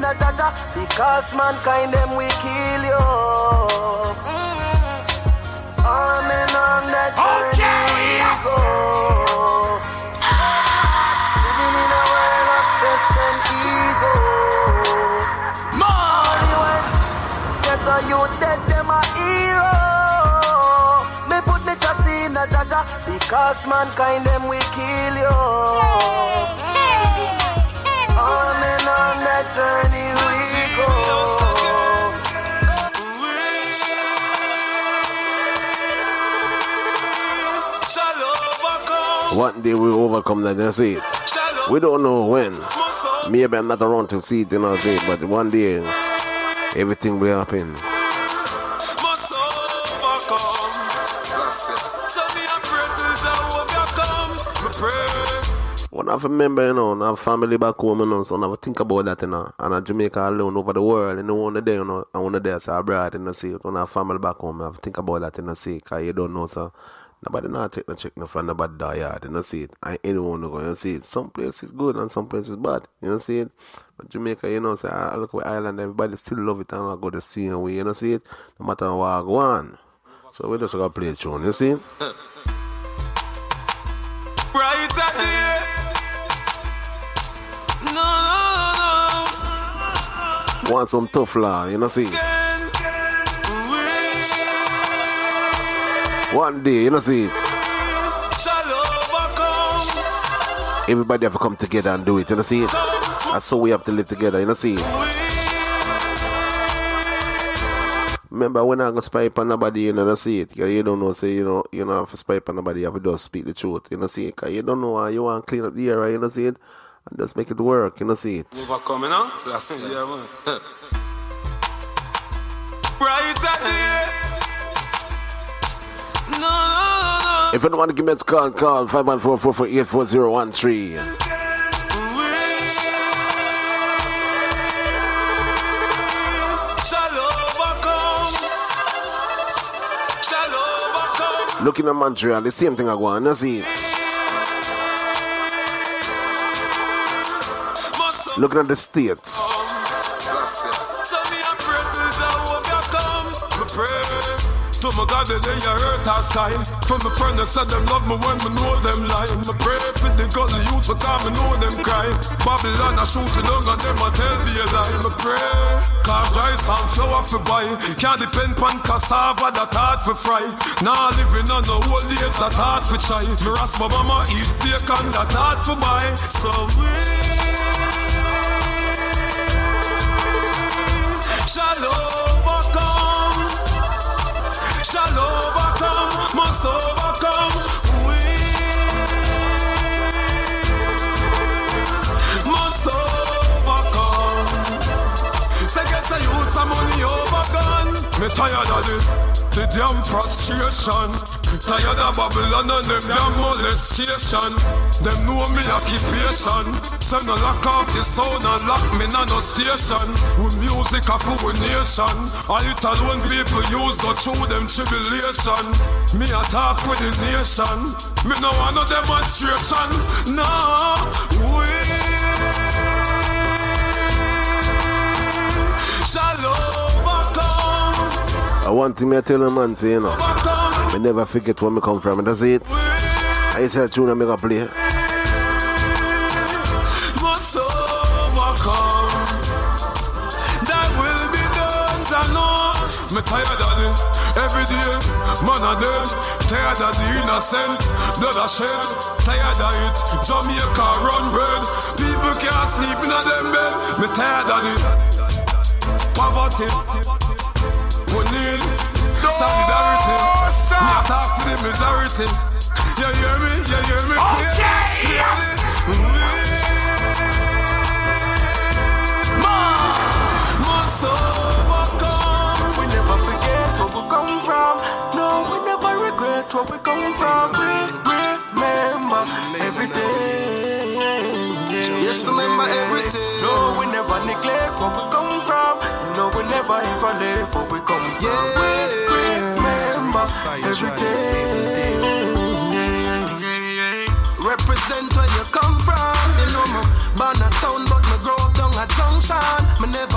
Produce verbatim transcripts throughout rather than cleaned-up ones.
a Jaja, because mankind them we kill you. Mm-hmm. On and on that journey okay. we go. Living in a world of stress and ego. More! Get a youth dead, them a hero. Me put me trust in a Jaja, because mankind them we kill you. On and on that journey we go. One day we overcome that, you see it. We don't know when. Maybe I'm not around to see it, you know what I'm saying, but one day everything will happen. When I remember, you know, I have family back home, you know, so I have to think about that, you know, and I Jamaica alone over the world, you know, one day, you know, I want to there, so abroad, you know, see, when I have family back home, I have to think about that, you know, see, because you don't know, so nobody not take the check no from nobody die hard, you know, see it, I anyone go, you know, see it, some places good and some places bad, you know, see it, but Jamaica, you know, say, I look at island, everybody still love it, and I go the same way, you know, see it, no matter what I go on, so we just going to play a tune, you see it? Right at the no, no, no. Want some tough law, you know, see. One day, you know, see. Everybody have to come together and do it, you know, see. That's how we have to live together, you know, see. Remember, when I go spy upon nobody, you know, see it. You don't know, say, you know, you don't have to spy upon nobody, you have to just speak the truth, you know, see it. Because you don't know how you want to clean up the area, you know, see it. And just make it work, you know, see it. Overcome, you know? Yeah, man. Right at the no, no, no. If you don't want to give me a call, call five one four, four four eight, four zero one three. Looking at Montreal, the same thing I want, you see it. Looking at the states. To my God, they hurt our sky. From the friend that said them love me when we know them lie. I pray for the gully youth, but I know them cry. Babylon, I shoot the dog and them I tell me a lie. I pray, cause rice and flour for buy. Can't depend on cassava that hard for fry. Now living on the whole days that hard for try. Me rasp my mama eat steak and that hard for buy. So we shall overcome. Shall overcome, must overcome. We must overcome. Say get the youth some money overgone. Me tired of it, the damn frustration. Tired of Babylon and them damn molestation. Them know me occupation. Send a lock off the sound and lock me on no station. With music of our nation. All it alone people use go through them tribulation. Me attack with the nation. Me no want no demonstration. No, we shall overcome. I want to tell a man, say, you know, I never forget where I come from, and that's it. I say a tune and make a play. Must overcome. That will be done, I know. Me tired of it, every day, man a dead. Tired of the innocent, blood a shed. Tired of it, Jamaica run red. People can't sleep in a them bed. Me tired of it, poverty. We need solidarity. Me talk to the majority. You hear me? You hear me? Okay. Clearly. Must overcome. We never forget where we come from. No, we never regret where we come from. We remember every day. Yes, remember everything. No, we never neglect where we come from. No, we never ever left where we come from. Yeah. We remember every day. Represent where you come from. You know me born a town, but me grow up down a junction. Me never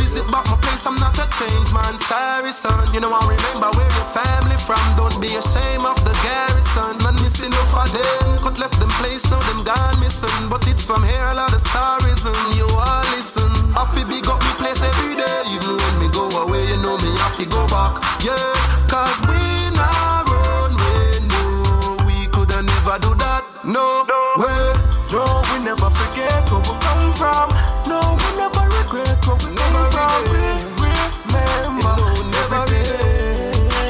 visit back my place, I'm not a change man. Sorry son, you know I remember where your family from. Don't be ashamed of the garrison. Man missing off of them, could left them place, now them gone missing. But it's from here a lot of stories and you all listen. I feel big up me place every day. Even when me go away, you know me have to go back. Yeah, cause we not run way, no. We coulda never do that, no, no way. No, we never forget where we come from. No, we never regret where we come from. We remember every day.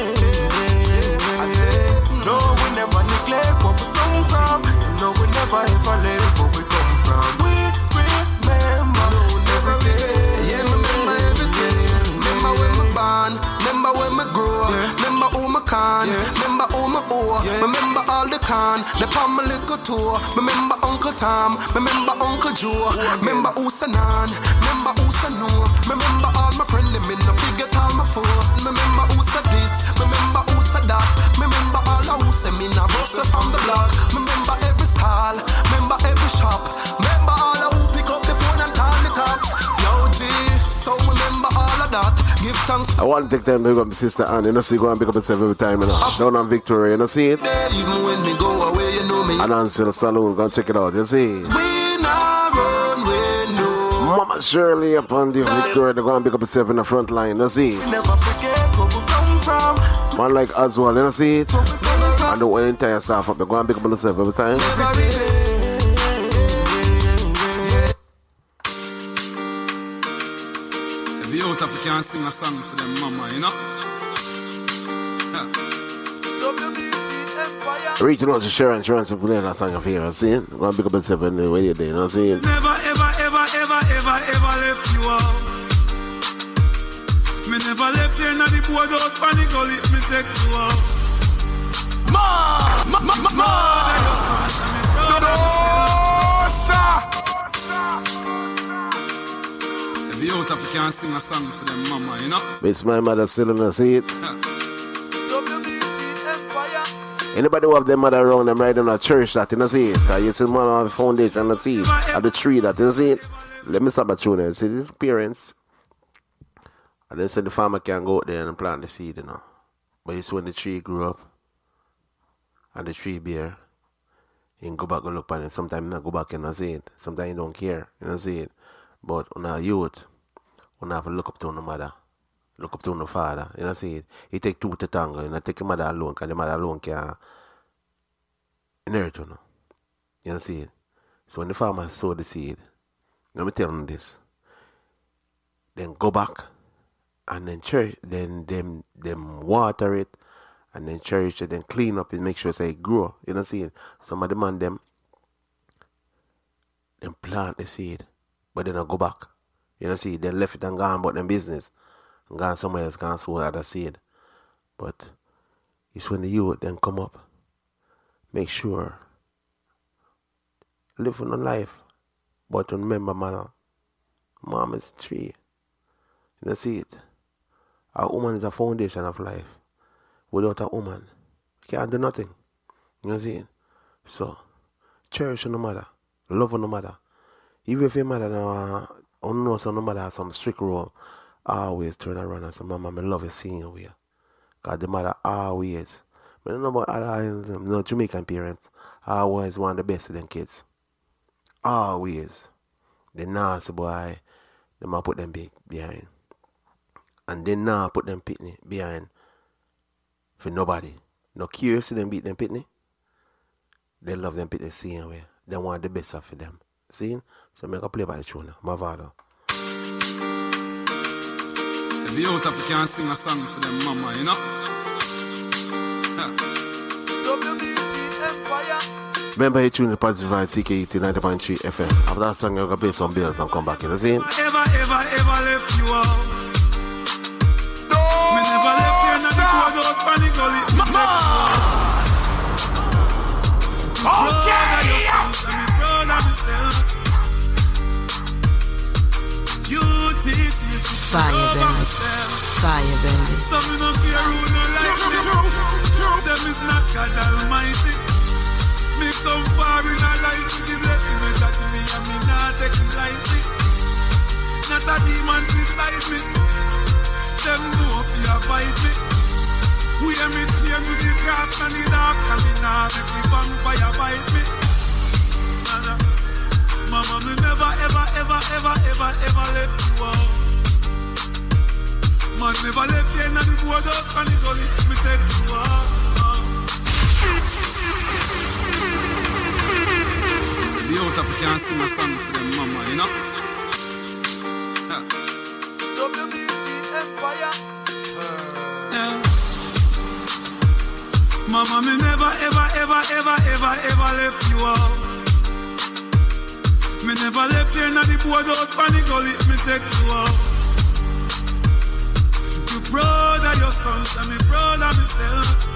No, we never neglect where we come from. No, we never ever leave where we come from. We remember every day. Yeah, me remember every day. Remember when me born, remember when me grow, remember who me can, remember who me owe, remember all the can, the palm my little tour, remember Uncle Tom, remember Uncle Joe, remember who Sanan, remember who Sanu, remember all my friends, them in the forget all my phone, remember who said this, remember who said that, remember all who say me now bust from the block, remember every stall, remember every shop, remember all who pick up the phone and call the cops. Yo G, so remember all of that. Give thanks. I want to take time to pick up my sister Anne. You know, she go and pick up herself every time. You know, down on Victoria. You know, see it? Even when me go away, you know me. And answer the saloon. Go and check it out. You see? We not run, we know. Mama Shirley upon the Victoria. They go and pick up herself in the front line. You see it? Never forget where we come from. Man like Oswald. You know, see it? And the whole entire staff up. They go and pick up themselves every time. The out African sing a song for them mama, you know? Yeah. Reaching out to Sharon, Sharon to play that song of here, see it? Go and pick up yourself anyway you're there, you know, see it? Never, ever, ever, ever, ever, ever left you out. Me never left you in the boardhouse, panic gully, me take you out. Ma! Ma! Ma! Ma! Ma! No, sir! The out African sing a song for them mama, you know? It's my mother still in the seat. Anybody who have their mother around them right in a church that you know see it? Because you see man on the foundation and see it. At the tree that you see it. Let me stop at you now. See these parents. And then say the farmer can go out there and plant the seed, you know. But you see when the tree grew up and the tree bear, you can go back and look at it. Sometimes you not go back and not see it. Sometimes you don't care. You don't see it. But on our youth, we have to look up to the mother, look up to the father. You know, see it. He take two to tango. You know, take the mother alone, because the mother alone can inherit, you know. You know, see it. So when the farmer sow the seed, let me tell them this. Then go back, and then church, then them them water it, and then church it, then clean up it, make sure say it grow. You know, see it. Some of the man them, them plant the seed. But then I go back. You know, see, they left it and gone about them business. And gone somewhere else, gone sow other seed. But it's when the youth then come up. Make sure. Live on life. But remember, man, mom is tree. You know, see it. A woman is a foundation of life. Without a woman, you can't do nothing. You know, see it. So, cherish no matter. Love no matter. Even if your mother now, uh, know some mother has some strict rule, always turn around and say, Mama, I love you seeing you here. Because the mother always, I don't know about other you know, Jamaican parents, always want the best of them kids. Always. The nasty boy, they might put them big behind. And they now put them pitney behind for nobody. No curious to them beat them pitney. They love them pitney seeing way. They want the best of them. See? So make a play by the tune. My father. The out African sing a song for them mama, you know? W B T Empire. Remember you tune the Positive Vibe C K E T ninety point three F M. After that song you're gonna play some bills and come back, you know see? Ever, ever, ever left you out. No, me never left you in the boardhouse, panic gully, me take you out. Okay! Proud of myself. You teach me to Fire, baby. Fire, baby. Some no care who no like me. Them is not God Almighty. Me come far in a life to the blessing. Me got me and me not take it lightly. Not a demon beside me. Them know if you fight me. We are me chain with the grass and the dark. And me nah make the vampire bite me. Nana. Mama, me never, ever, ever, ever, ever, ever left you out. Man never left you in the boardhouse and the gully. Me take you out. The out of can sing a song for them mama, you know? W B T Empire. Yeah. Mama, me never, ever, ever, ever, ever, ever left you out. Me never left you in the boardhouse and the gully. Me take you out. You proud of your sons and me proud of myself.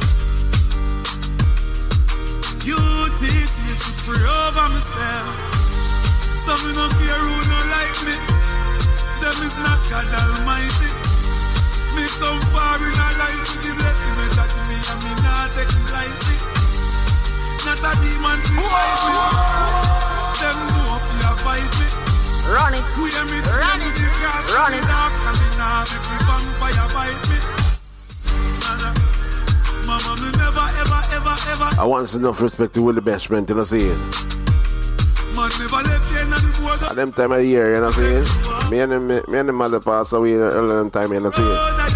You teach me to pray over myself. So me no care who no like me. Them is not God Almighty. Me come far in a life with the blessing they got me, and me not take it lightly. Not a demon to fight me. Them know if you fight me. Run it, we hear me run to it, the grass run it. Dark, and me not make the vampire bite me. Nana. Mama, me never, ever, ever, ever. I want enough respect to Willie Bashment, you know what I'm saying? Man never left you in the board. At them time of the year, you know what I'm saying? Me and the, me and the mother passed away earlier in time, you know what I'm saying?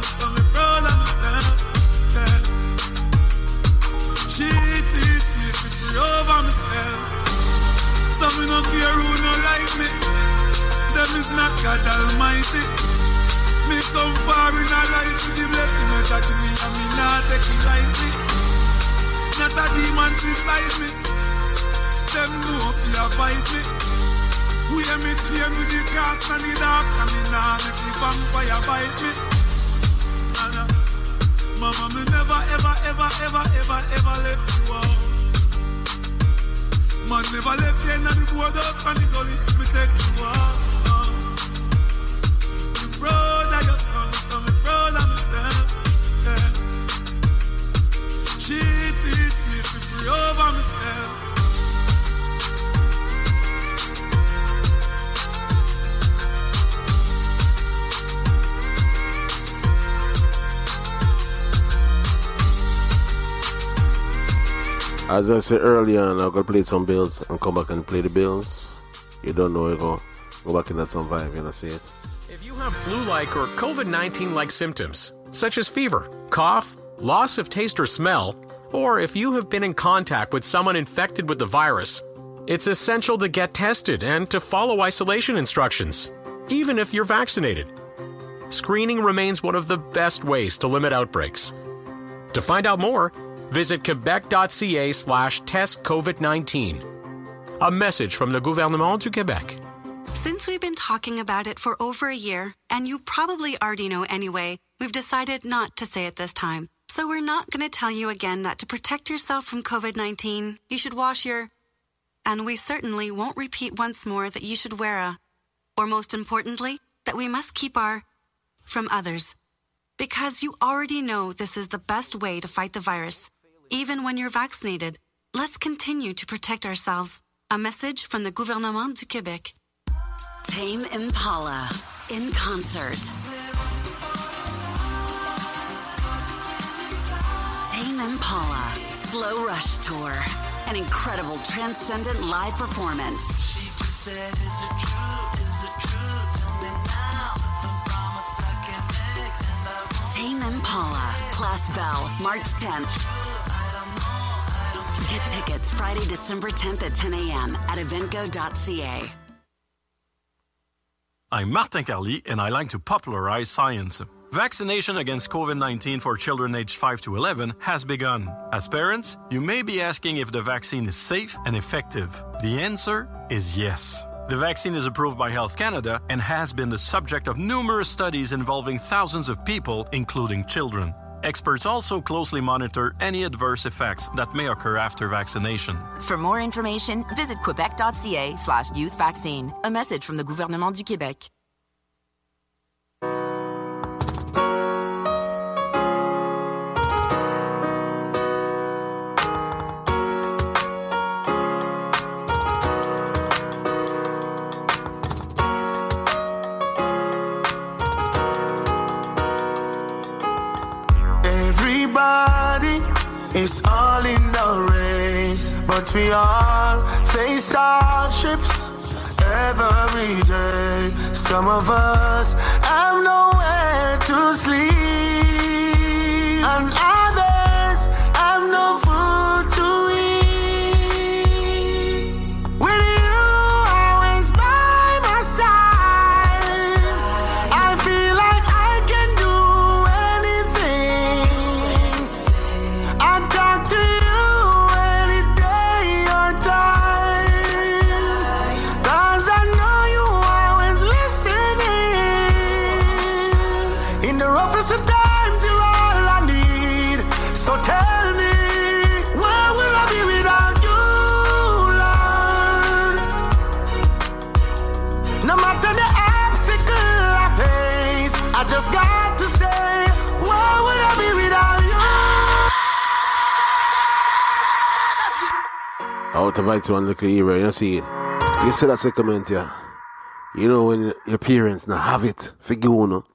She teach me to pray over myself. So me no care who no like me. Them is not God Almighty. Me come far in a life with the blessing they got me, and me not take it lightly. Not a demon beside me. Them know if you fight me. We hear me chain with the grass and the dark, and me nah make the vampire bite me. Nana. Mama, me never, ever, ever, ever, ever, ever left you out. Man never left you in the boardhouse and the gully. Me take you out. Proud of your son, so me proud of myself. Yeah. She teach me to pray over myself. As I said earlier, I'm gonna play some bills and come back and play the bills. You don't know, you go go back in that some vibe, you know, see it. If you have flu-like or COVID nineteen-like symptoms, such as fever, cough, loss of taste or smell, or if you have been in contact with someone infected with the virus, it's essential to get tested and to follow isolation instructions, even if you're vaccinated. Screening remains one of the best ways to limit outbreaks. To find out more, visit quebec.ca slash test COVID nineteen. A message from the Gouvernement du Québec. Since we've been talking about it for over a year, and you probably already know anyway, we've decided not to say it this time. So we're not going to tell you again that to protect yourself from COVID nineteen, you should wash your... And we certainly won't repeat once more that you should wear a... Or most importantly, that we must keep our... from others. Because you already know this is the best way to fight the virus. Even when you're vaccinated, let's continue to protect ourselves. A message from the Gouvernement du Québec. Tame Impala in concert. Tame Impala Slow Rush Tour. An incredible transcendent live performance. She just said, is it true? Is it true? Tell me now. It's a promise I can make. And I won't. Tame Impala, Place Bell, March tenth. Get tickets Friday, December tenth at ten a.m. at eventgo dot c a. I'm Martin Carly, and I like to popularize science. Vaccination against COVID nineteen for children aged five to eleven has begun. As parents, you may be asking if the vaccine is safe and effective. The answer is yes. The vaccine is approved by Health Canada and has been the subject of numerous studies involving thousands of people, including children. Experts also closely monitor any adverse effects that may occur after vaccination. For more information, visit quebec.ca slash youth vaccine. A message from the Gouvernement du Québec. is all in the race, but we all face hardships every day. Some of us have nowhere to sleep, and others have no food to eat. With you always by my side, I feel like I can do anything. I talk to you any day or time, 'cause I know you always listening. In the roughest of times, you're all I need. So tell me, where will I be without you, Lord? No matter the obstacle I face, I just got to say, where would I be without you? Out of it one little era, you see it. You see that second comment here. You know when your parents not have it, figure you know.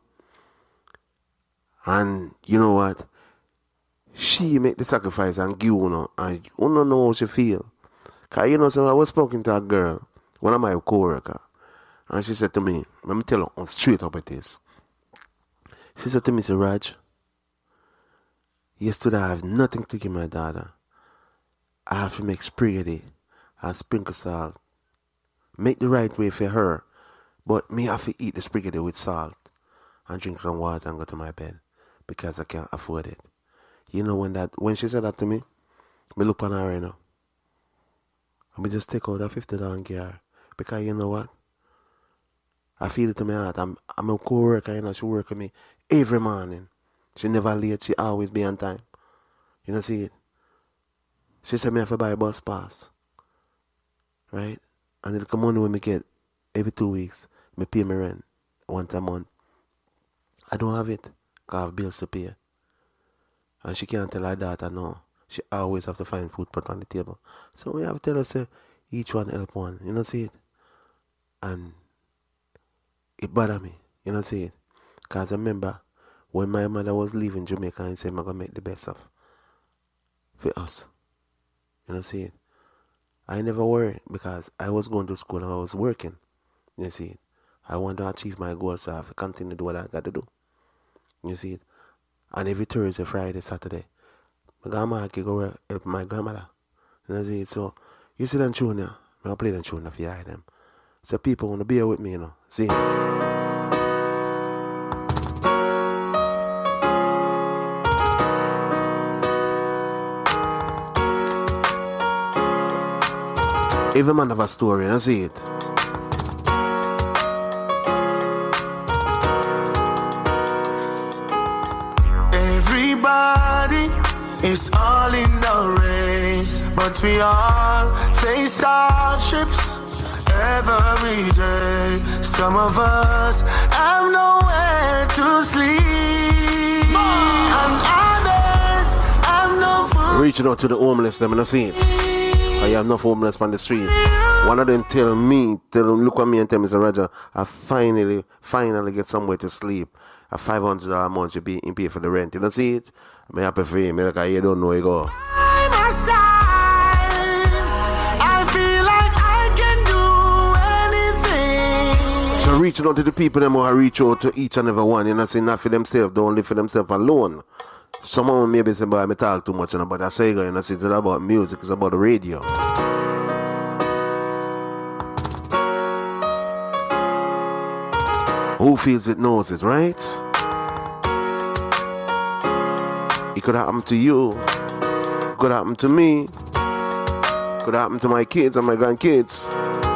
And you know what? She make the sacrifice and give you know, and you don't know how she feel. Cause you know, so I was talking to a girl, one of my co-worker, and she said to me, let me tell her straight up it is. She said to me, say, Raj, yesterday I have nothing to give my daughter. I have to make spaghetti and sprinkle salt. Make the right way for her, but me have to eat the spaghetti with salt and drink some water and go to my bed because I can't afford it. You know when that when she said that to me, me look on her right now. And me just take out that fifty dollars and give her. Because you know what? I feel it to my heart. I'm I'm a co-worker, you know, she work with me every morning. She never late, she always be on time. You know, see it? She said me have to buy a bus pass. Right? And the money when me get every two weeks, me pay my rent once a month. I don't have it, because I have bills to pay. And she can't tell her daughter no. She always have to find food put on the table. So we have to tell her, say, each one help one. You know, see it? And it bother me. You know, see it? Because I remember when my mother was leaving Jamaica and said, I'm going to make the best of for us. You know, see it? I never worried because I was going to school and I was working. You see it? I want to achieve my goals, so I have to continue to do what I got to do. You see it? And every Thursday, Friday, Saturday, my grandma can go help my grandmother. You know, see it? So, you see them tune here? I play them tune if you hear them. So people want to be here with me, you know. See it? Every man have a story, you know, see it? Everybody is all in the race, but we all face hardships every day. Some of us have nowhere to sleep, and others have no food. Reaching out to the homeless, them, you know, see it? I have enough homeless on the street. One of them tell me, tell them, look at me and tell me, Mister Roger, I finally, finally get somewhere to sleep. A five hundred dollars a month you pay, you pay for the rent. You don't see it? I'm happy for him. Like, you don't know you go. By my side, I feel like I can do anything. So reaching out to the people, them who reach out to each and every one. You know, say not for themselves, don't live for themselves alone. Someone maybe say, but I talk too much, you know, but I say, you know, it's not about music, it's about the radio. Who feels it knows it, right? It could happen to you. It could happen to me. It could happen to my kids and my grandkids.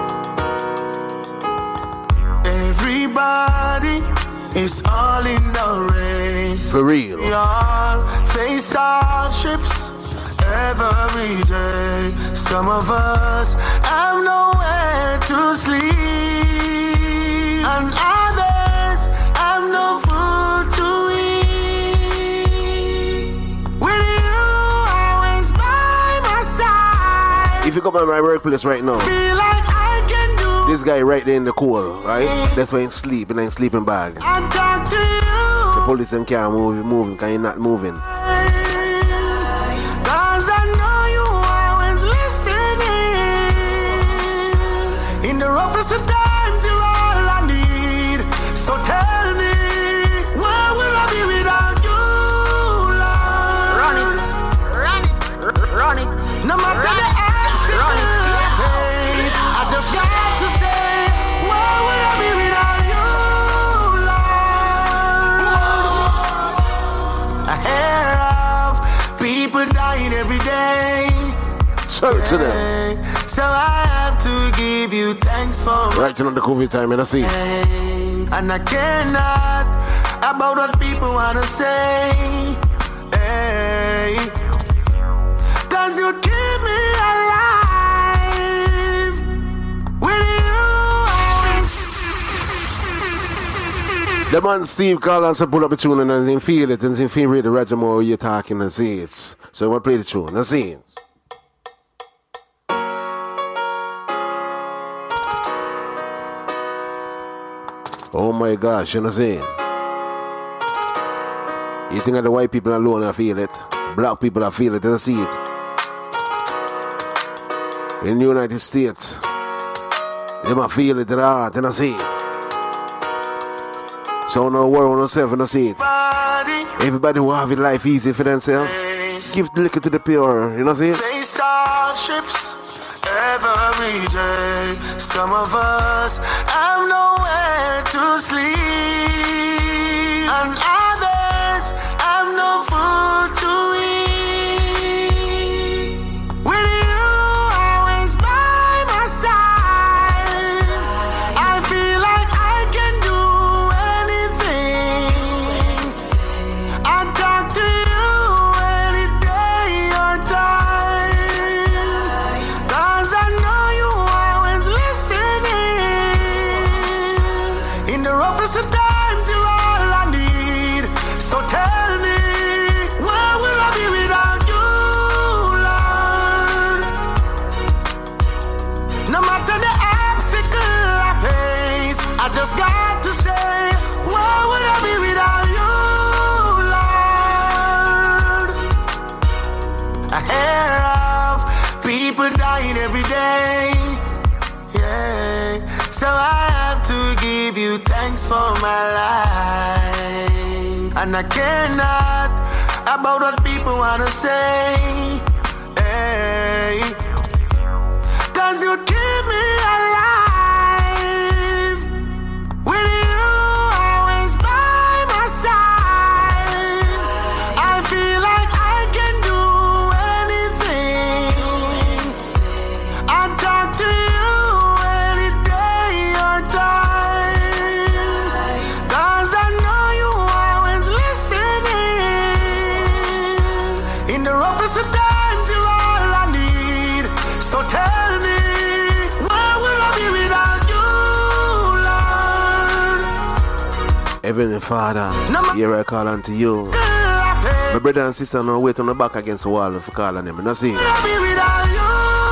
Everybody is all in the race. For real. We all face hardships every day. Some of us have nowhere to sleep, and others have no food to eat. With you always by my side. If you come at my workplace right now, feel like I can do this guy right there in the cold, right? That's why he's sleeping in a sleeping bag. I talk to you. The police can't move him, moving, because he's not moving. Cause the roughest of times, you're all I need. So tell me, where will I be without you, Lord? Run it, run it, run it. No matter the obstacle I face, I just got to say, where will I be without you, Lord? I hear of people dying every day. Church to them. So I have to give you thanks for right on the COVID time, and I see. And I care not about what people wanna say. Hey. Cause you keep me alive. With you always. The man Steve Collins pull up a tune and he feel it and he feel really right more you're talking and see it. So we'll play the tune. Let's see it. Oh my gosh, you know what I'm saying? You think of the white people alone I feel it. Black people I feel it and I see it. In the United States, they might feel it in the heart and I see it. So no worry on yourself and I see it. Everybody who have it life easy for themselves, give the liquor to the pure, you know what I'm saying? Face hardships every day. Some of us have nowhere to sleep, and others have no food to eat. With you always by my side, I feel like I can do anything. I talk to you any day or time, cause I know you always listening. In the roughest of times, you're all I need. So tell me, where will I be without you, Lord? No matter the obstacle I face, I just got to say, where will I be without you, Lord? I hear of people dying every day, yeah. So I have to give you thanks for my life, and I care not about what people wanna say, hey. Cause you keep me alive. With you always by my side, I feel like I can do anything. I talk to you any day or time, cause I know you always listening. In the roughest of times, you're all I need. So tell me, where will I be without you, Lord? Heavenly Father, here I call unto you. My brother and sister now wait on the back against the wall for calling them. And I see. Be without you,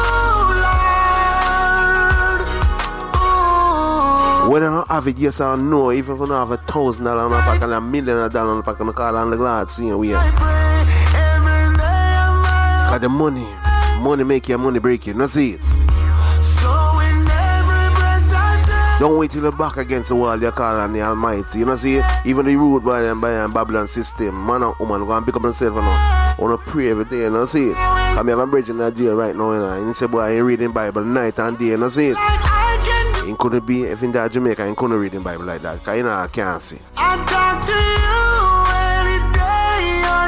Lord. Whether I don't have it, yes or no, even if I don't have a thousand dollars on the pack and a million dollars on the pack, and I call on the Lord, see we are. Cause the money, money make your money break you. Now see it. Don't wait till you're back against the wall, you call on the Almighty. You know see, even the rude boy and by and Babylon system, man and woman go and pick up themselves now. I wanna pray every day, you know see it. I have a bridge in the jail right now, you know. And he say, boy, I ain't reading Bible night and day, you know see it. He couldn't be, if in that Jamaica, he couldn't read the Bible like that, because you know I can't see. I talk to you any day or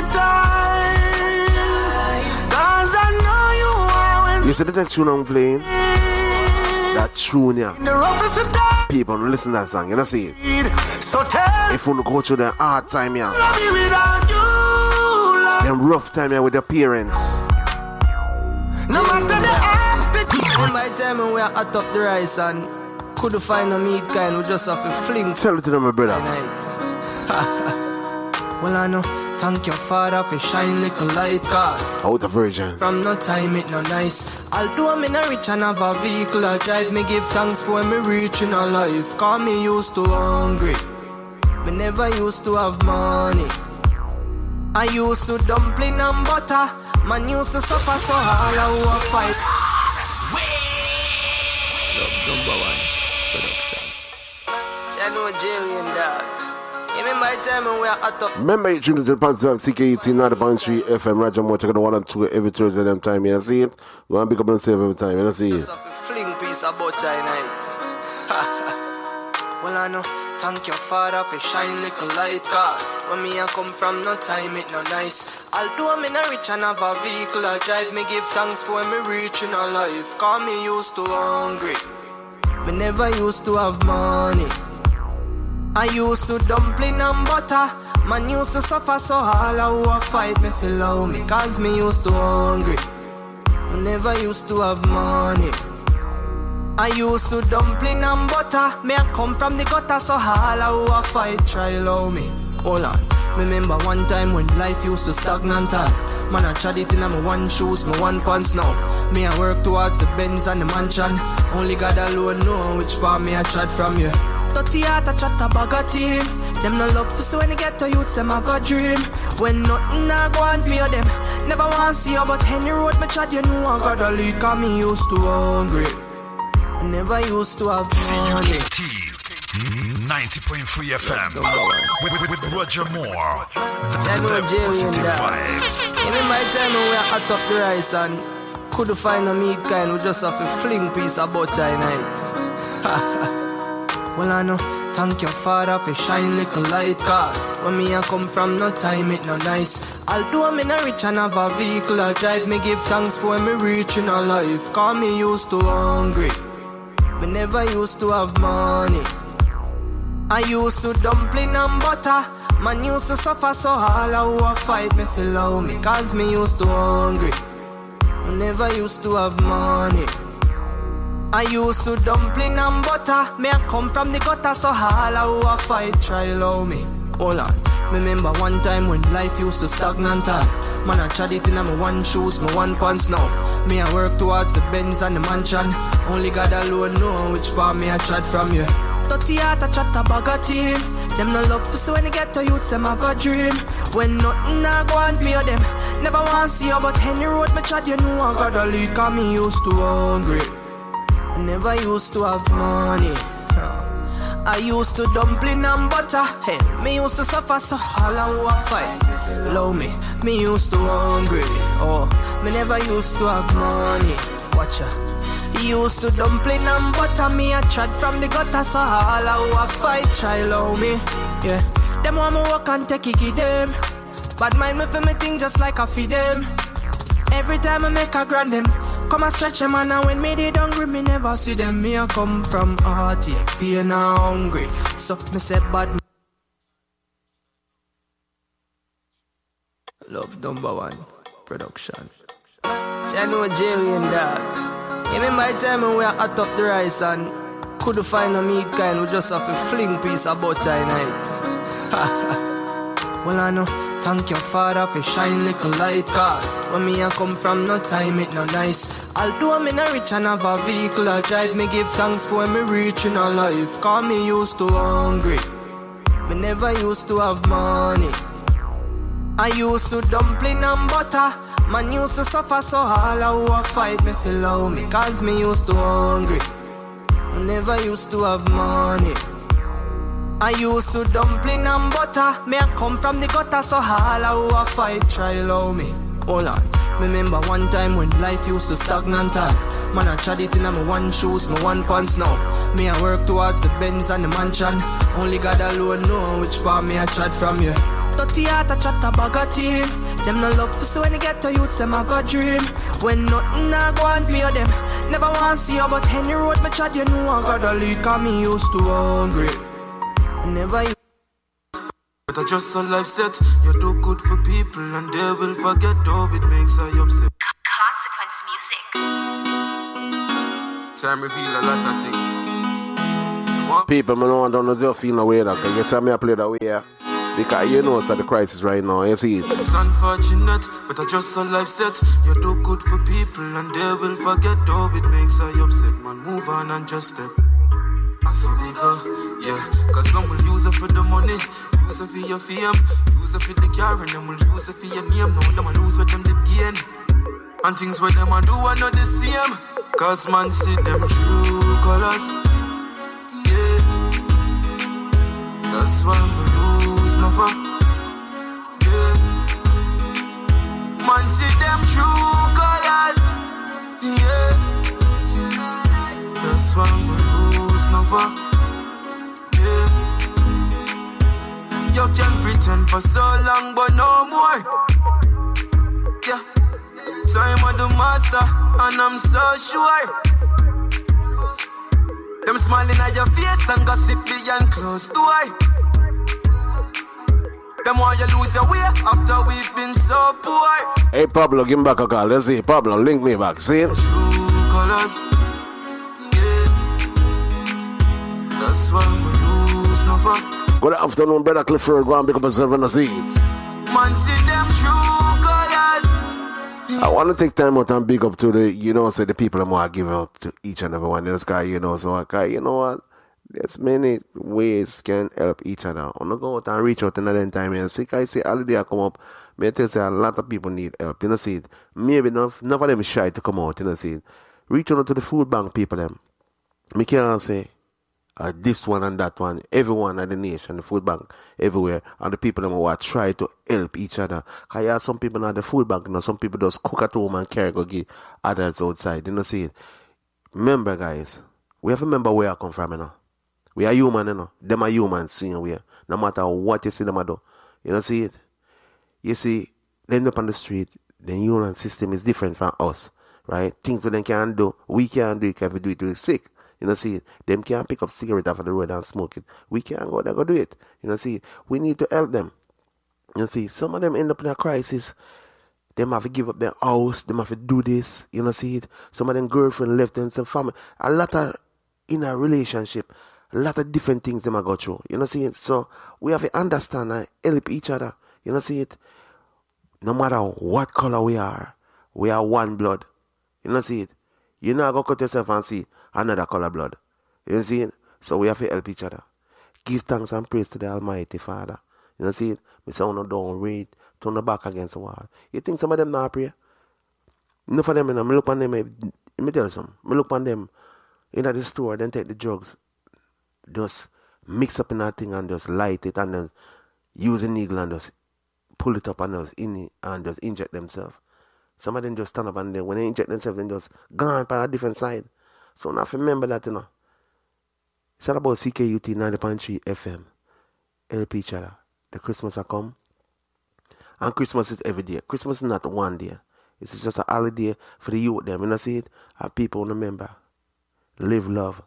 time, cause I know you always. You see the next tune I'm playing? That tune, yeah. In the roughest of times, People listen to that song, you know see it. so tell If you go through the hard time, yeah. me without you, Lord. Them rough time, yeah, with the parents. No matter the obstacle. One by time when we are hot up the rice and couldn't find a meat kind, we just have to fling Tell it to them, my brother. tonight. Well, I know, thank your father for shine little light, cause Out of version. from no time it no nice. Although I'm in a rich and have a vehicle I drive, me give thanks for when me reach in a life. Cause me used to hungry, me never used to have money. I used to dumpling and butter, man used to suffer so hard I would fight. Number one production. Chano Jerry and Dog. Give me my time and we are at top. Remember you tuned to the Panzer C K eighteen ninety point three F M Raja Moore. Check out the one and two every Thursday them time. You see it? Go and pick up and save every time. You see it? Just have a fling piece of butter tonight. Well I know. Thank your father for shine like a light. Cause when me I come from no time it no nice. Although I'm in a rich and have a vehicle I drive, me give thanks for when me reach in a life. Cause me used to hungry, me never used to have money. I used to dumpling and butter. Man used to suffer so all I who a fight me feel love me. Cause me used to hungry, me never used to have money. I used to dumpling and butter. Me I come from the gutter, so all I who a fight try love me. Hold on, remember one time when life used to stagnant and man I tried it in my one shoes, my one pants now. Me I work towards the Benz and the mansion. Only God alone know which part me I tried from you. Dirty heart I chat a bag of team. Them no love for so when you get to youths them have a dream. When nothing I go on for them, never want see you but any road me chat you know I got a leak. Cause me used to hungry, never used to have money. ninety point three F M with, with, with Roger Moore. Chano Jerry and Dog. Give me my time and we are hot up the rice and couldn't find a meat kind. We just have a fling piece of butter tonight. Well I know. Thank your father for shine like a light. Cause when me I come from no time it no nice. Although I'm in a rich and have a vehicle I drive, me give thanks for when me reach in a life. Cause me used to hungry, me never used to have money. I used to dumpling and butter. Man used to suffer so all I who a fight me feel love me. Cause me used to hungry, me never used to have money. I used to dumpling and butter. Me I come from the gutter, so all I who a fight try love me. Hold on, remember one time when life used to stagnant and man I tried it in my one shoes, my one pants now. Me I work towards the Benz and the mansion. Only God alone know which part me I tried from you. Dirty heart I chat a bag of team. Them no love for so when you get to youths them have a dream. When nothing I go on for them, never want see you but any road me chat you know I got a leak. Cause me used to hungry, never used to have money. I used to dumpling and butter. Hey, me used to suffer so all I who a fight love me. Me used to hungry. Oh, me never used to have money. Watch ya. Used to dumpling and butter. Me I tried from the gutter, so all I who a fight try love me. Yeah, them want me walk and take it give them. Bad mind me for me think just like I feed them. Every time I make a grand them, come and stretch them and when me they hungry, me never see them. Me I come from heartache, pain and hungry. So me say bad. Love number one production. Chano Jerry and Dog. Give me my time and we are hot up the rice and couldn't find a meat kind. We just have a fling piece of butter tonight. Well I know. Thank your father for shine like a light. Cause when me I come from no time it no nice. Although I'm in a rich and have a vehicle I drive, me give thanks for when me reach in a life. Cause me used to hungry, me never used to have money. I used to dumpling and butter. Man used to suffer so all I who a fight me feel love me. Cause me used to hungry, me never used to have money. I used to dumpling and butter. Me I come from the gutter, so all I who a fight try love me. Hold on, remember one time when life used to stagnant and man I tried it in my one shoes, my one pants now. Me I work towards the Benz and the mansion. Only God alone know which part me I tried from you. Dirty heart I chat a bag of team. Them no love for so when you get to youths them have a dream. When nothing I go on for them, never want see you but any road me chat you know I got a leak. Cause me used to hungry, never you. But I just a life set. You do good for people and they will forget how it makes I upset. Consequence music. Time reveal a lot of things. People, I don't know if you feel no way that. You see me I play that way, yeah? Because you know it's at the crisis right now, you see it. It's unfortunate, but I just a life set. You do good for people and they will forget how it makes I upset. Man, move on and just step. And so we go, yeah. Cause some will use it for the money, use it for your fame, use it for the car, and them will use it for your name. Now them will lose what them did gain. And things where them a do are not the same. Cause man see them true color. colors. Yeah, that's why we lose never. Yeah, man see them true colors. Yeah, that's why we lose never. Yeah, you can pretend for so long, but no more. Yeah, so I'm the master, and I'm so sure. Them smiling at your face and gossip behind closed door. Them want you lose your way after we've been so poor. Hey Pablo, give me back a call. Let's see. Pablo, link me back. See? True colors. Yeah, that's why we lose never. Good afternoon, brother Clifford. Go and pick up yourself in the seats. Man, see them true colors. I want to take time out and big up to the, you know, say the people that want to give out to each and every one in the sky, you know. So, okay, you know what? There's many ways can help each other. I'm not go out and reach out another time and see, I see holiday I come up. May I tell you, say a lot of people need help, you know, see it. Maybe enough, enough of them is shy to come out, you know, see it. Reach out to the food bank people, them. Me can't say, Uh, this one and that one, everyone at the nation, the food bank, everywhere, and the people who are try to help each other. Because you have some people at the food bank, you know, some people just cook at home and carry go give others outside, you know, see it. Remember, guys, we have to remember where I come from, you know. We are human, you know. Them are humans, seeing we are. No matter what you see them do, you know, see it. You see, them up on the street, the human system is different from us, right? Things that they can do, we can't do it because we do it to sick. You know, see it. Them can't pick up cigarette off of the road and smoke it. We can't go there, go do it. You know, see it. We need to help them. You know, see, some of them end up in a crisis. Them have to give up their house. Them have to do this. You know, see it. Some of them girlfriend left and some family. A lot of, in a relationship, a lot of different things them have go through. You know, see it. So, we have to understand and help each other. You know, see it. No matter what color we are, we are one blood. You know, see it. You know, go cut yourself and see another color blood. You see it? So we have to help each other. Give thanks and praise to the Almighty Father. You know, see it? We say, no, don't read, turn the back against the wall. You think some of them not pray? Enough of them, you know, me look on them, let me tell you something. Me look on them in the store, then take the drugs, just mix up in that thing and just light it and just use a needle and just pull it up and just in it and just inject themselves. Some of them just stand up and then when they inject themselves, they just gone by a different side. So now remember that, you know. It's all about C K U T ninety point three F M. Help each other. The Christmas will come. And Christmas is every day. Christmas is not one day. It's just a holiday for the youth them. You know, see it? And people remember. Live love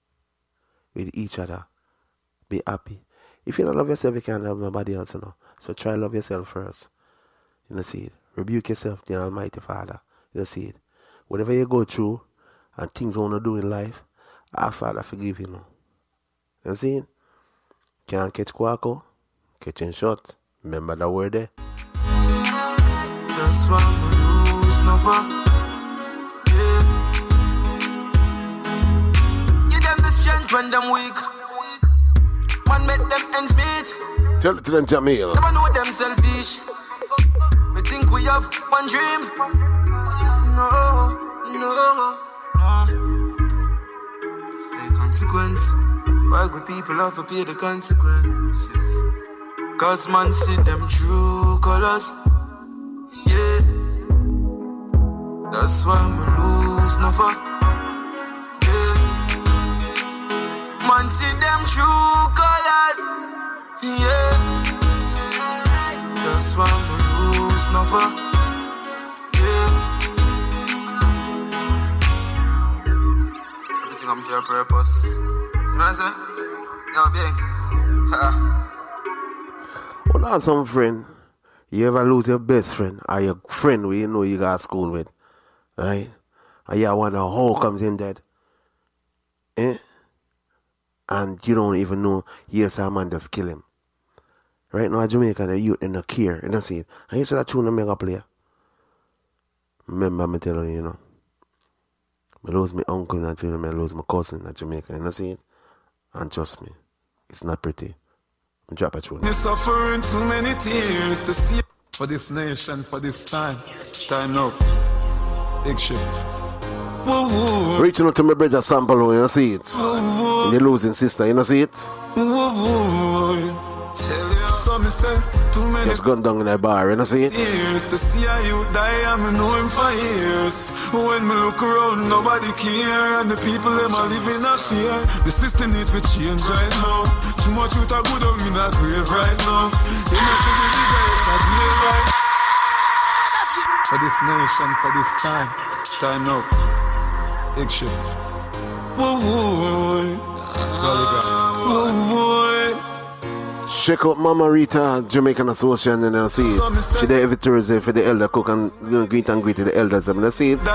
with each other. Be happy. If you don't love yourself, you can't love nobody else, you know. So try love yourself first. You know, see it? Rebuke yourself, the Almighty Father. You know, see it? Whatever you go through and things you want to do in life, our Father forgive you, know. You know, see it? Can't catch quacko, catching shot. Remember that word there? That's why we lose never. Yeah. Give them the strength when them weak. Man make them ends meet. Tell it to them, Jamil. Never know them selfish. We think we have one dream. No, no, no. The consequence. Why good people have to pay the consequences? Cause man see them true colors. Yeah. That's why we lose never. Yeah. Man see them true colors. Yeah. That's why we lose never. Yeah. Everything I'm for a purpose. See what I say? Yo, big. Ha. Well, now some friend, you ever lose your best friend or your friend where you know you got school with, right? And you wonder how comes in dead, eh? And you don't even know, yes, a man just kill him. Right now in Jamaica, the youth in the care, you know, see it. And you see that tune a mega player. Remember me telling you, you know, I lose my uncle in Jamaica, I lose my cousin in Jamaica, you know, see it? And trust me, it's not pretty. Drop a tune. You're suffering too many tears to see for this nation, for this time. Time now. Big shit. Reaching out to my brother Sample, you know, see it. And the losing sister, you know, see it. Just gone down in a bar, you know, see it. Years to see how you die, I know him for years. When me look around, nobody care, and the people them are living in fear. The system need to change right now. Too much youth are good on me in a grave right now. You know, see the bigger it's a grave right. For this nation, for this time, time up. Big shit. Whoa, whoa, whoa, whoa. Check out Mama Rita, Jamaican Association, and I see it. She there every Thursday for the elder cook and you know, greet and greet to the elders. And I see it.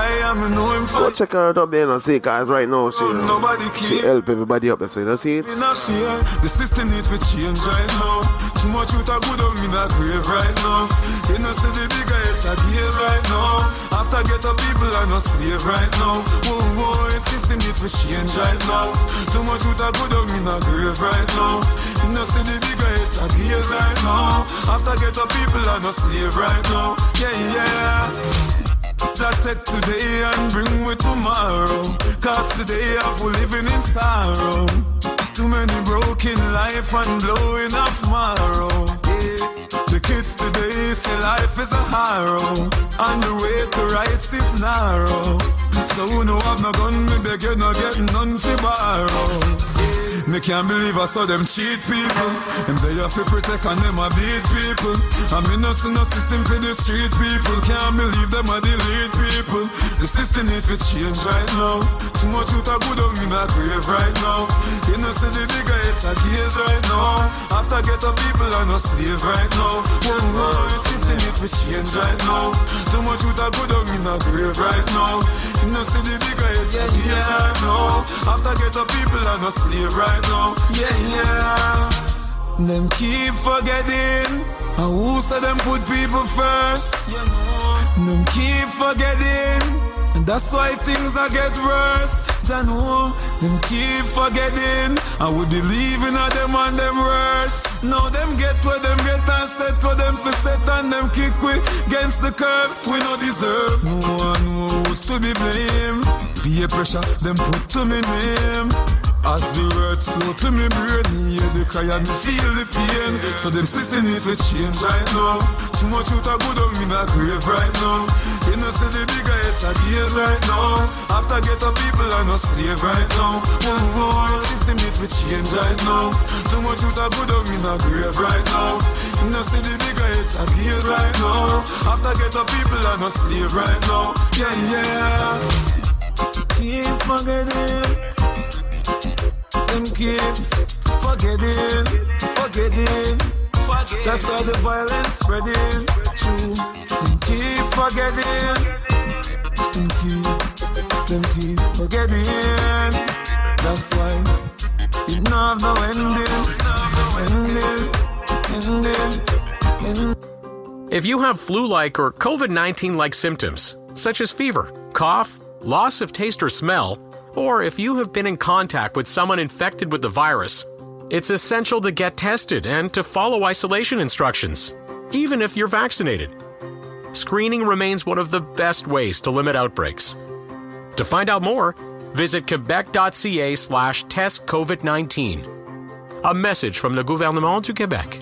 Go check her out up there and I see it, guys. Right now, she, she help everybody up there. So you see it. The system need to change right now. Too much youth are good on me in a grave right now. You know, see the bigger it's a gaze right now. After get up people are not slave right now. Whoa, whoa, the system need to change right now. Too much youth are good on me in a grave right now. You know, see the bigger it's a gaze right now. After get up people are not slave right now. Yeah, yeah. That take today and bring me tomorrow. Cause today I've living in sorrow. Too many broken life and blowing off marrow. The kids today say life is a harrow, and the way to rights is narrow. So who know have no gun, me beg you no get none fi borrow. Me can't believe I saw them cheat people. Them they have to protect and them a beat people. I mean no see no system for the street people. Can't believe them a delete people. The system need to change right now. Too much youth are good on me in a grave right now. You know see the bigger it's a gaze right now. After get up people are no slave right now. Whoa, whoa, the system need to change right now. Too much youth are good on me in a grave right now. You know see the bigger it's a gaze right now. After get up people are no slave right now. Yeah, yeah. Them keep forgetting. And who said them put people first? Them keep forgetting. And that's why things are get worse. I know. Them keep forgetting. I would believe in them and them words. Now them get where them get and set where them for set and them kick we against the curbs. We no deserve no one who's to be blamed. Peer pressure them put to me name. As the words flow to me brain, hear the cry and me feel the pain. So them system need to change right now. Too much youth are good on me in a grave right now. You know see the bigger it's a gaze right now. After get up people are no slave right now. Oh, oh, the system need to change right now. Too much youth are good on me in a grave right now. You know see the bigger it's a gaze right now. After get up people are no slave right now. Yeah, yeah. Keep forgetting. Them keep forgetting, forgetting, forgetting. That's why the violence spreading. True. Them keep forgetting. Them keep, them keep forgetting. That's why you know no ending, ending, ending, ending. If you have flu-like or COVID nineteen-like symptoms, such as fever, cough, loss of taste or smell, or if you have been in contact with someone infected with the virus, it's essential to get tested and to follow isolation instructions, even if you're vaccinated. Screening remains one of the best ways to limit outbreaks. To find out more, visit quebec.ca slash test COVID nineteen. A message from the Gouvernement du Québec.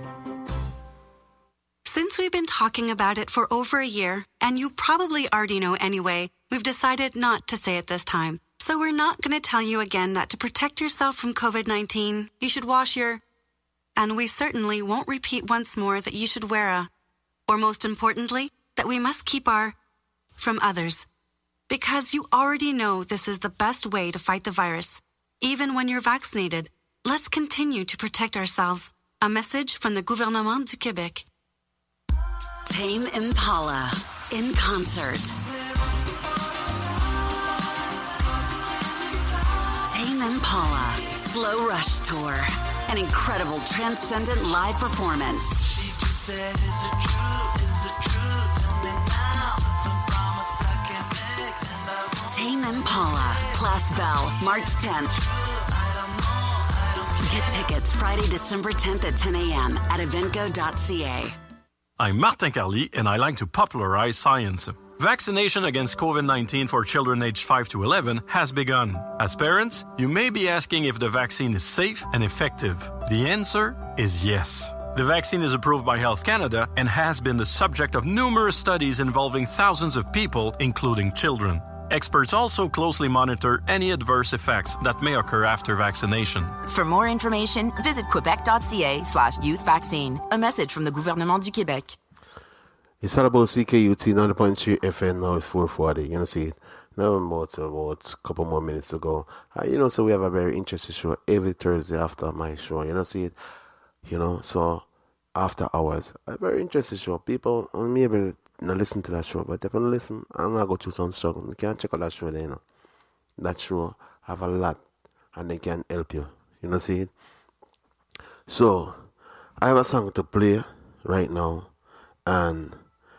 Since we've been talking about it for over a year, and you probably already know anyway, we've decided not to say it this time. So we're not going to tell you again that to protect yourself from COVID nineteen, you should wash your... And we certainly won't repeat once more that you should wear a... Or most importantly, that we must keep our... from others. Because you already know this is the best way to fight the virus. Even when you're vaccinated, let's continue to protect ourselves. A message from the Gouvernement du Québec. Tame Impala, in concert. Tame Impala, Slow Rush Tour. An incredible transcendent live performance. She just said, is it true? Is it true? Tell me now. It's a promise I can't make. And I won't. Tame Impala, Place Bell, March tenth. Get tickets Friday, December tenth at ten a.m. at eventgo dot c a. I'm Martin Carly, and I like to popularize science. Vaccination against COVID nineteen for children aged five to eleven has begun. As parents, you may be asking if the vaccine is safe and effective. The answer is yes. The vaccine is approved by Health Canada and has been the subject of numerous studies involving thousands of people, including children. Experts also closely monitor any adverse effects that may occur after vaccination. For more information, visit quebec.ca slash youth vaccine. A message from the Gouvernement du Québec. It's all about C K U T ninety point three F M. Now it's four forty. You know, see it. Now about, about a couple more minutes to go. Uh, you know, so we have a very interesting show every Thursday after my show. You know, see it. You know, so after hours, a very interesting show. People maybe not listen to that show, but they can listen. I'm not go through some struggle. You can check out that show there, you know. That show have a lot, and they can help you. You know, see it. So I have a song to play right now, and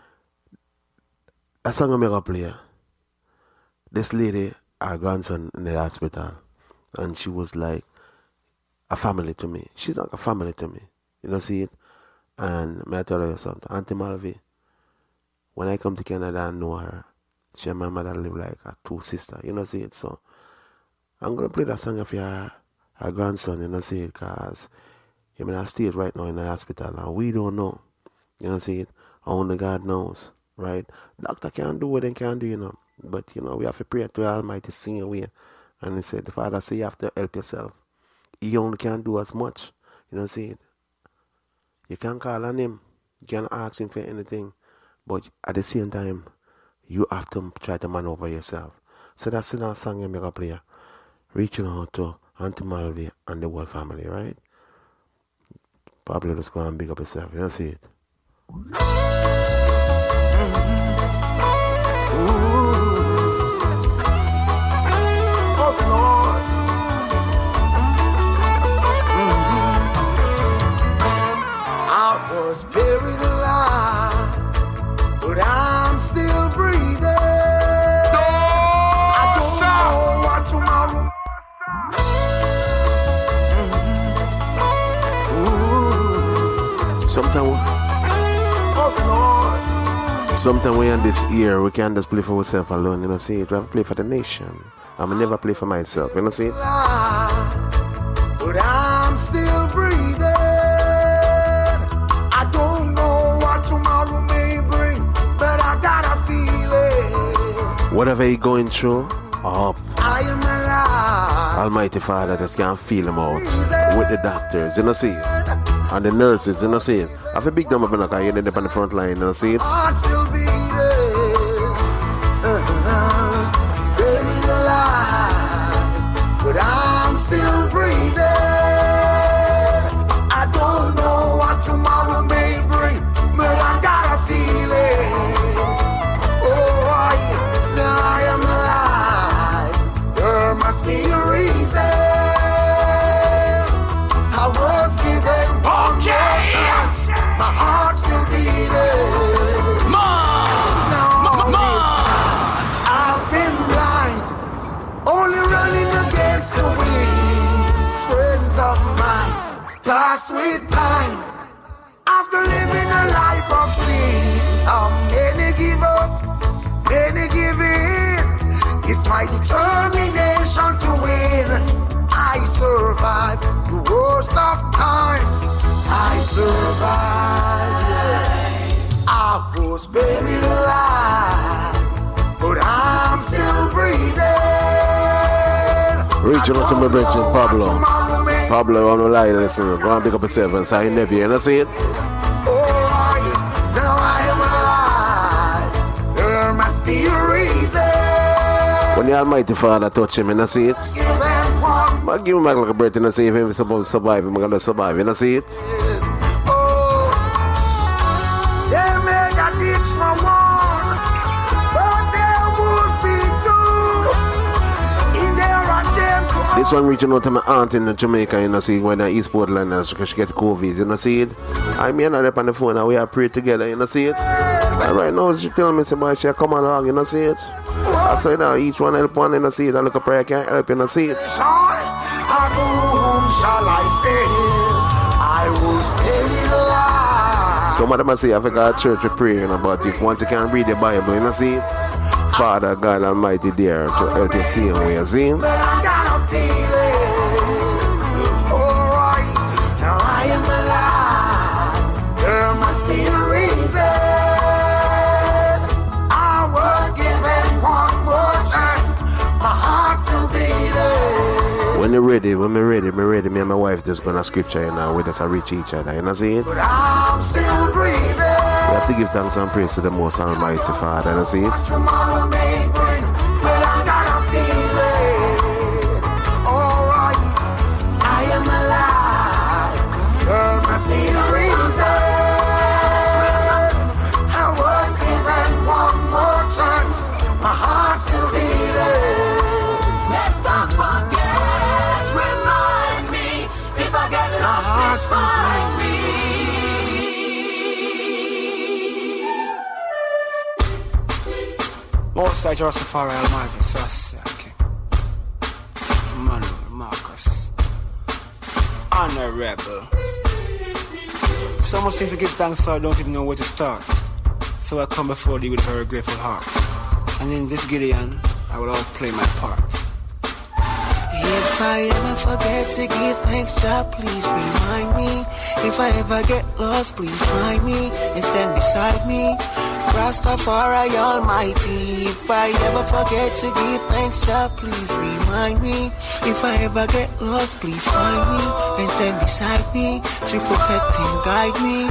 a song I'm gonna play. This lady, her grandson in the hospital, and she was like a family to me. She's like a family to me. You know, see it? And may I tell you something? Auntie Malvi, when I come to Canada and know her, she and my mother live like a two sister. You know, see it? So I'm going to play that song of her, her grandson, you know, see it? Because him in a state right now in the hospital, and we don't know. You know, see it? Only God knows, right? Doctor can't do what they can do, you know. But, you know, we have to pray to the Almighty, sing away. And he said, the Father said, you have to help yourself. He only can do as much. You know, see it? You can call on him. You can ask him for anything. But at the same time, you have to try to maneuver yourself. So that's the song I'm going to play. Reaching out to Auntie Malvi and the whole family, right? Probably just go and big up yourself. You know, see it? Was buried alive, but I'm still breathing. No, I don't sir. know what tomorrow. Mm-hmm. Sometimes, oh, sometimes we in this year, we can't just play for ourselves alone. You know, see it. We have to play for the nation. I'm never play for myself. You know, see it. But I'm still breathing. Whatever you're going through, up. I am alive. Almighty Father just can't feel them out with the doctors, you know, see it? And the nurses, you know, see it? I have a big number of them, you're up on the front line, you know, see it? Heart still beating, uh-huh. Buried alive, but I'm still breathing. I don't know what tomorrow may bring, but I got a feeling. Must be a reason. I was given one more chance. My heart still beating. Now I've been blind, only running against the wind. Friends of mine pass with time after living a life of sin. Some many give up, many give in. It's my determination to win. I survive the worst of times. I survive. Yeah. I was buried alive, but I'm still breathing. Reaching out to my brethren, Pablo. Pablo, on the line, listen. Go and pick up yourself and say, nephew, you know, see it? Alright, now I am alive. There must be a reason. When the Almighty Father touch him, you know, see it? But give him back like a breath, you know, see if he's supposed to survive, he's going to survive, you know, see it? Oh, they made a ditch for one, but there would be two in their attempt to... This one reaching out to my aunt in Jamaica, you know, see, when I East Portland, and she get COVID, you know, see it? I mean, I'm up on the phone, and we are praying together, you know, see it? And right now, she tell me, say, boy, she come along, you know, see it? I say that each one help one, you know, see it? I look a prayer, can't help, you know, see it? Of whom shall I fail? I was buried alive. Some of them say I forgot church to pray, you know, but if once you can read the Bible, you know, see, Father God Almighty there to help you see where you're seeing. But I got a feeling, alright, now I am alive. There must be a reason. I was given one more chance. My heart's still beating. When you're ready, when we're ready, we're ready, me and my wife just gonna scripture, you know, with us to reach each other, you know, see it? But I'm still breathing. We have to give thanks and praise to the Most Almighty Father, you know, see it? Tomorrow may bring, but I got a feeling. Alright, I am alive. There must be a reason. I was given one more chance. My heart's still beating. Let's not forget. Remind me if I get lost, please find me. Most I Rastafari Almighty, so I say, okay. Emmanuel Marcus, Honorable. So much things to give thanks for, I don't even know where to start. So I come before thee with a very grateful heart. And in this Gideon, I will always play my part. If I ever forget to give thanks, God, please remind me. If I ever get lost, please find me and stand beside me. Rastafari Almighty. If I ever forget to give thanks, God, please remind me. If I ever get lost, please find me and stand beside me to protect and guide me.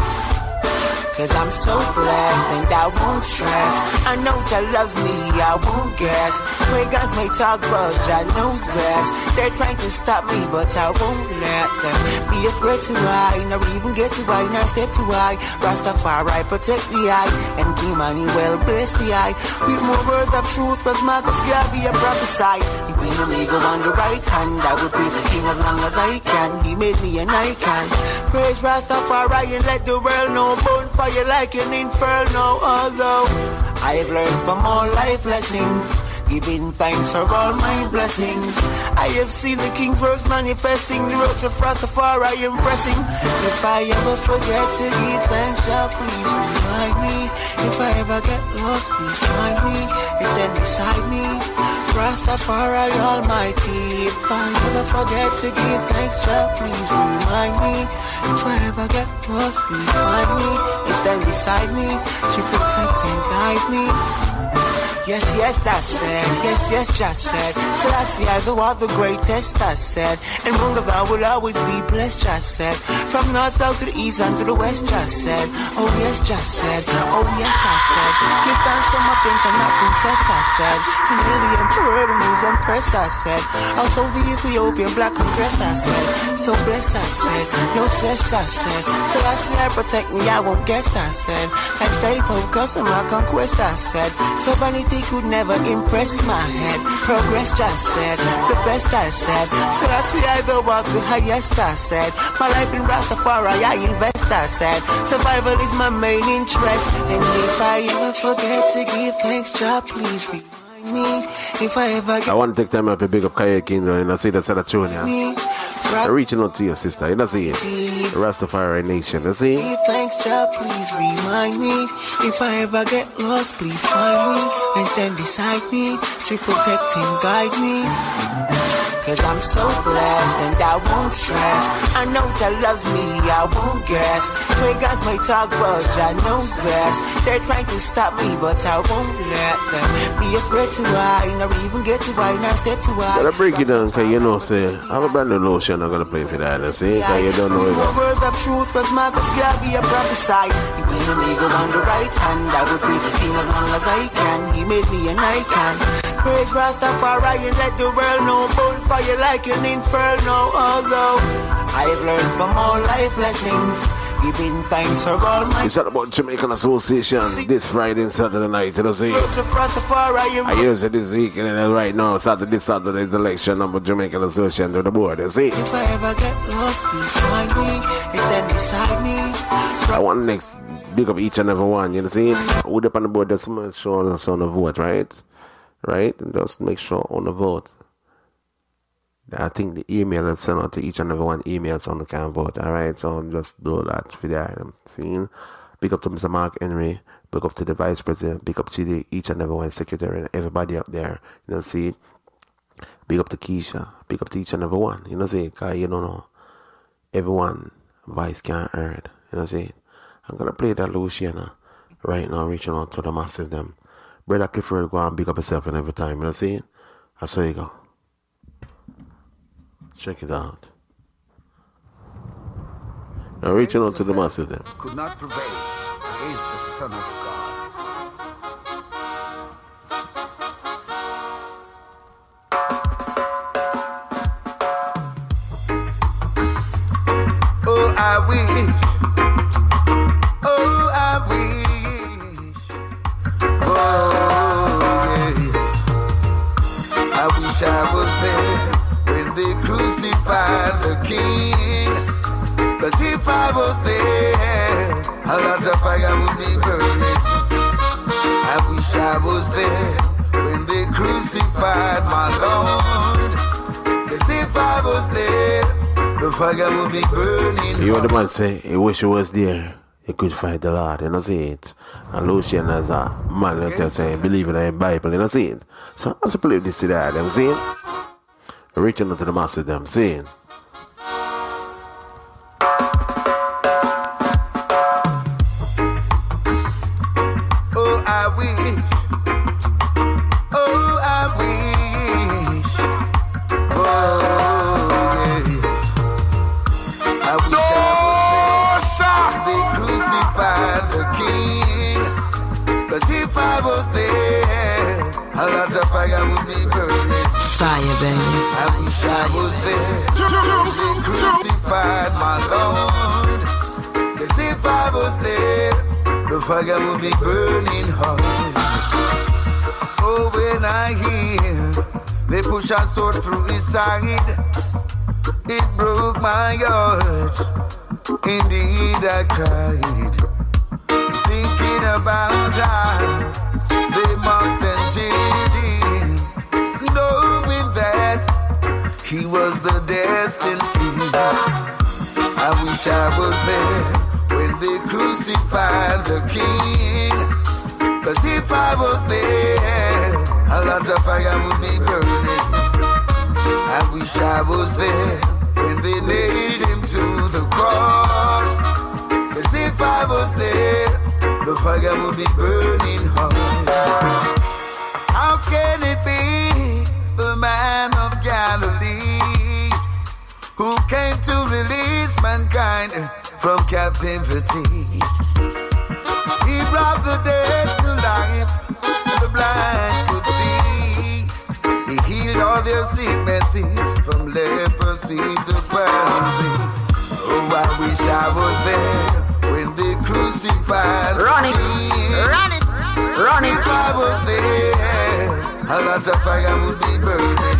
Cause I'm so blessed and I won't stress. I know Jah loves me, I won't guess. Pagans may talk but Jah knows best. They're trying to stop me but I won't let them be afraid to hide. Never even get to high, not step too high. Rastafari protect the eye and King Emmanuel bless the eye. With more words of truth cause Marcus Garvey a prophesy. The Queen Omega on the right hand, I will be the king as long as I can. He made me an icon. Praise Rastafari and let the world know. Bonfire you like an inferno, although I have learned from all life lessons, giving thanks for all my blessings. I have seen the King's works manifesting, the ropes of Rastafari impressing. If I ever forget to give thanks, God, please remind me. If I ever get lost, please find me and stand beside me. Rastafari Almighty. If I ever forget to give thanks, God, please remind me. If I ever get lost, please find me and stand beside me to protect and guide me. Yes, yes, I said, yes, yes, just said. So I see I go out the greatest, I said. And Mungaba will always be blessed, just said. From north, south to the east and to the west, just said. Oh yes, just said, oh yes, I said. Give thanks to my prince and my princess, I said. And the emperor and his empress, I said. Also the Ethiopian black compress, I said. So blessed, I said, no stress, I said. So I see I protect me, I won't guess, I said. I stay focused on my conquest, I said. So vanity could never impress my head. Progress, just said, the best, I said. So I see I go walk the highest, I said. My life in Rastafari, I invest, I said. Survival is my main interest. And if I ever forget to give thanks, God, please remind me. If I ever get I want to take time out to big up Kaya Kingdom and I see that's at a tune, yeah. I'm reaching out to your sister, you know, see it. Rastafari Nation, you see. Give thanks, God, please remind me. If I ever get lost, please find me and stand beside me to protect and guide me. Cause I'm so blessed and I won't stress. I know Jah loves me, I won't guess. Pagans may talk but Jah knows best. They're trying to stop me but I won't let them be afraid to hide. Never even get to high, not step too high. Gotta break it down, cause you know, say, I have a brand new lotion I'm gonna play for that, you see, cause you don't know it. Words of truth was Marcus Garvey a prophesy. The Queen Omega on the right hand, I will be the king as long as I can. He made me an icon. Praise Rastafari and let the world know. Bonfire like an inferno, although I have learned from all life lessons, giving thanks for all my. It's all about Jamaican Association this Friday and Saturday night, you know, see. I use it this week and right now, Saturday, Saturday's election of Jamaican Association to the board, you see. If I ever get lost, please find me and stand beside me. I want next big up each and every one, you know, see. Would up on the board, just make sure that's on the vote, right? Right? And just make sure on the vote. I think the email is sent out to each and every one emails on the can vote, alright? So just do that for that. See? Big up to Mister Mark Henry. Big up to the Vice President. Big up to the each and every one secretary and everybody up there. You know, see. Big up to Keisha. Big up to each and every one. You know, see. Cause you don't know. Everyone voice can't heard. You know, see. I'm gonna play that Luciana right now, reaching out to the massive them. Brother Clifford, go and big up yourself and every time. You know, see. That's how you go. Check it out. Now reaching out to the massive them. Could not prevail against the Son of God. Oh, I wish. Oh, I wish. Oh, yes. I wish I was there when they crucified the King. Cause if I was there, a lot of fire would be burning. I wish I was there when they crucified my Lord. Cause if I was there, the fire would be burning. You heard the man say, he wish he was there, he could fight the Lord, you know, see it. And Lucian as a man, you know, say, believe in the Bible, you know, see it. So I also believe this to that, you know, see it. Reaching out to the masses, them, see it. Fire, baby. I wish I was there. They crucified my Lord. Cause if I was there, the fire would be burning hard. Oh, when I hear they push a sword through his side, it broke my heart. Indeed, I cried, thinking about how they mocked and jeered him, knowing that he was the destined king. I wish I was there when they crucified the king. Cause if I was there, a lot of fire would be burning. I wish I was there when they nailed him to the cross. Cause if I was there, the fire would be burning hard. How can it be the man of Galilee who came to release mankind from captivity? He brought the dead to life, and the blind could see. He healed all their sicknesses from leprosy to palsy. Oh, I wish I was there when they crucified Run it, me. run it, run it. If I was there, a lot of fire would be burning.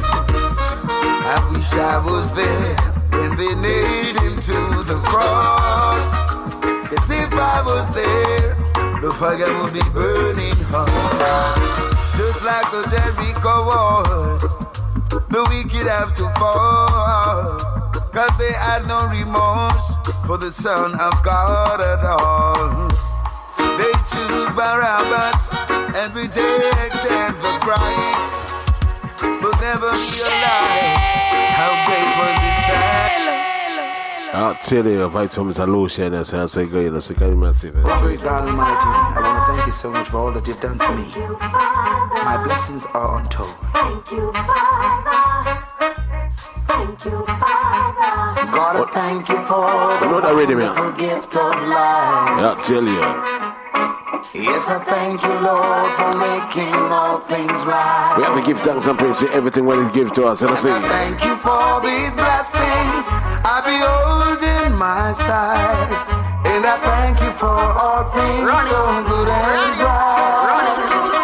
I wish I was there when they nailed him to the cross. Cause if I was there, the fire would be burning hard. Just like the Jericho walls, the wicked have to fall. Cause they had no remorse for the Son of God at all. They choose Barabbas and rejected the Christ, but never realized how great was his sacrifice. I'll tell you, Vice from Mister Lucian, and I say, go, you know, say, massive. Great God Almighty, I want to thank you so much for all that you've done for me. My blessings are untold. Thank you, Father. Thank you, Father. God, I thank you for the wonderful gift of life. I'll tell you. Yes, I thank you, Lord, for making all things right. We have to give thanks and praise for everything what He gives to us. And I say, thank you for these blessings I behold in my sight. And I thank you for all things Run so it. good and bright.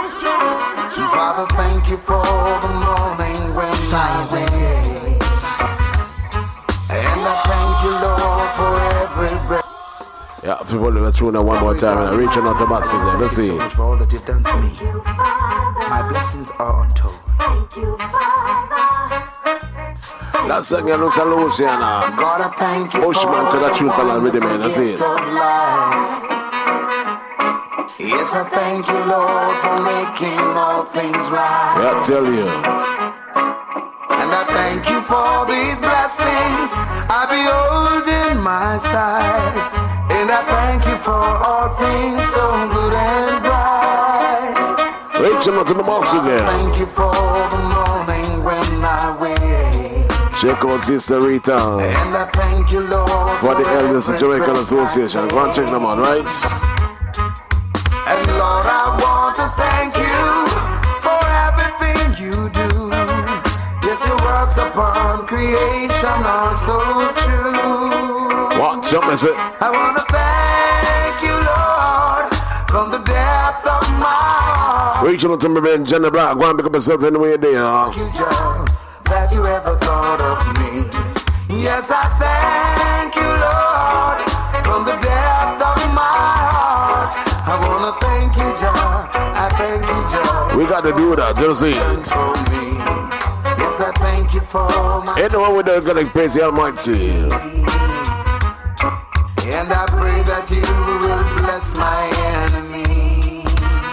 Father, thank you for the morning when I wake. And I thank you, Lord, for every breath. Yeah, if you want to tune that one more time and I'm reaching out to massive there. Let's see. Thank you so much for all that you've done for me. My blessings are untold. Thank you, Father. That song you looks a Luciana. God, I thank you Bushman for to that truth ballad with the man. the That's it. gift of life. Yes, I thank you, Lord, for making all things right. Yeah, I tell you. And I thank you for these blessings I behold in my sight. And I thank you for all things so good and bright. Reaching out to the boss again. Thank you for the morning when I wake. Check out Sister Rita. And I thank you, Lord, for the Elders of Jamaican Association. Go and check them out, right? And Lord, I want to thank you for everything you do. Yes, your works upon creation are so true. What? Something is it? I want to thank you, Lord, from the depth of my heart. Reaching out to me, Ben Jenny Black. Go and pick up yourself in the way there. Thank you, John, that you ever thought of me. Yes, I thank you, Lord, from the depth of my heart. I wanna thank you, John. I thank you, John. We got to do that, you see. Yes, I thank you for my. Anyone with the gonna praise the Almighty. And I pray that you will bless my enemy.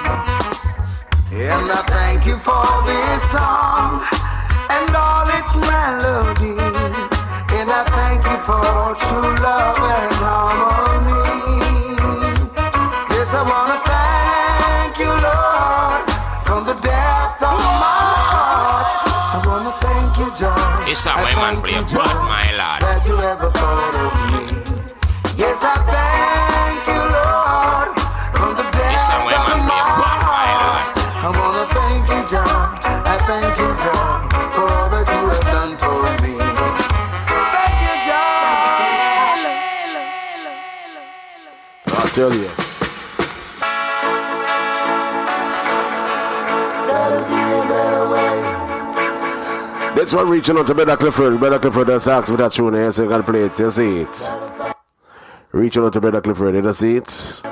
And I thank you for this song and all its melody. And I thank you for true love and harmony. Yes, I want to thank you, Lord, from the depth of my heart. I want to thank you, John. It's not my man play but my lord. That you ever thought of me. Yes, I thank you, Lord, from the depth of my heart. I want to thank you, John. I thank you, John, for all that you have done for me. Thank you, John. I'll tell you. This one reaching out to Brother Clifford. Brother Clifford just asked for that tune here, so you can play it. You see it? Reaching out to Brother Clifford. You see it?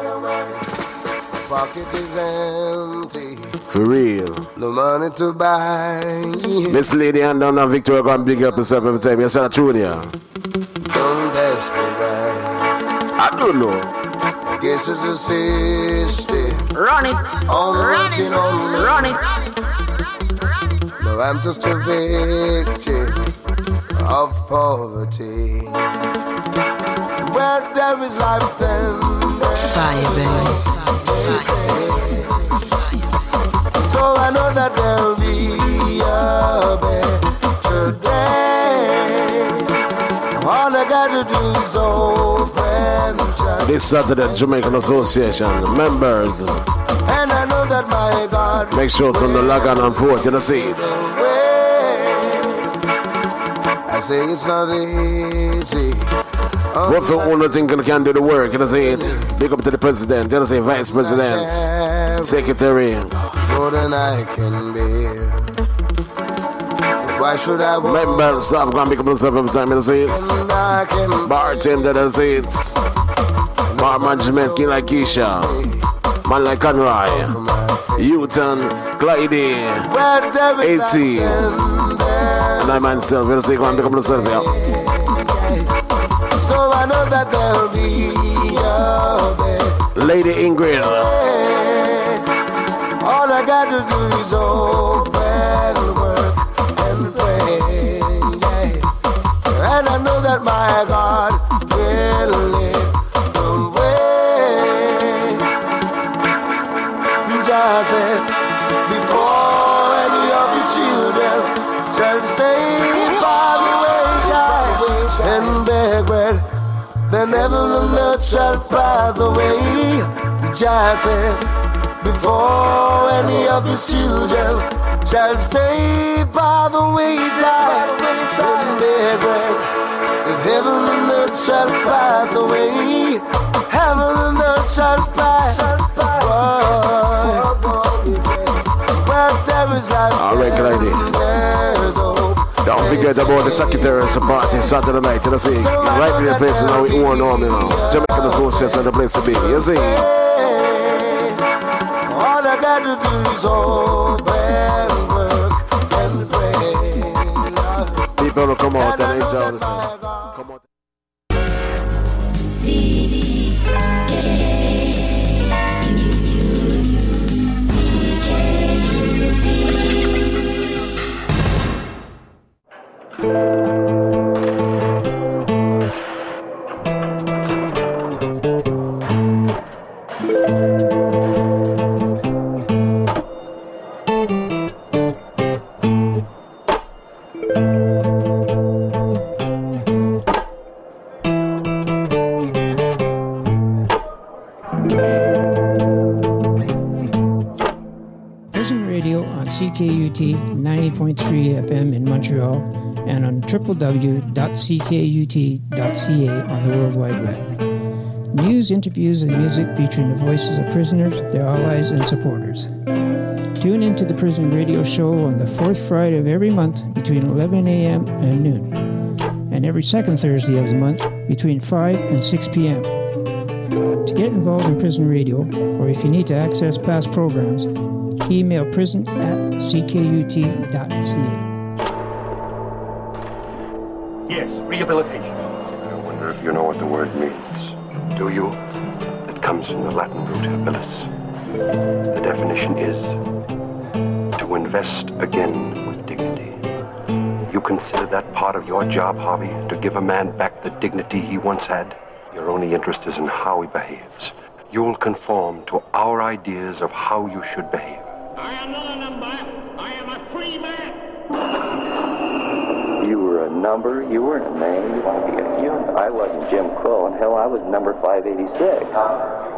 Pocket is empty. For real. No money to buy. This lady and down and Victoria gonna big up herself every time. You see that tune here? Don't ask me why. I don't know. I guess it's a system. Run it. I'm Run working it. on me. Run it. No, I'm just a victim of poverty. Where there is life, then there's fire, baby. Fire. So I know that there'll be a better day. All I gotta do is open shut. This Saturday, Jamaican Association members. And I know that my God. Make sure it's on the log on and vote. You see it? I say it's not easy. What for one thing can do the work? You see it? Big up to the president. You see, vice president, secretary. More than I can bear. Why should I walk? Members, staff can pick up themselves every time. You see it? Bartender. You see it? Bar management, King like Keisha. Man like Conroy, Houghton, Clyde, eighty, and I myself, you see, I'm becoming a survey. So I know that there'll be a better Lady Ingrid. All I gotta do is open work and pray. And I know that my God will lead the way. Jah said, before any of his children shall stay by the wayside and beg bread, then heaven and earth shall pass away. Jah said, before any of his children shall stay by the wayside and beg bread, then heaven and earth shall pass away. Heaven and earth shall pass away. Alright, Clyde. Don't forget about the Secretary's party Saturday night. You see, right in the place now we own home, you know. Jamaican Association, the place to be. You see. All I gotta do is open work and pray. People will come out and enjoy the song. Come out. C D, yeah, C K U T ninety point three F M in Montreal and on w w w dot c k u t dot c a on the World Wide Web. News, interviews, and music featuring the voices of prisoners, their allies, and supporters. Tune into the Prison Radio Show on the fourth Friday of every month between eleven a.m. and noon, and every second Thursday of the month between five and six p.m. To get involved in Prison Radio, or if you need to access past programs, email prison at c k u t dot c a. Yes, rehabilitation. I wonder if you know what the word means. Do you? It comes from the Latin root habilis. The definition is to invest again with dignity. You consider that part of your job, Harvey, to give a man back the dignity he once had? Your only interest is in how he behaves. You'll conform to our ideas of how you should behave. I am not a number. I am a free man. You were a number. You weren't a man. You want to be a human. I wasn't Jim Crow, and hell, I was number five eighty-six.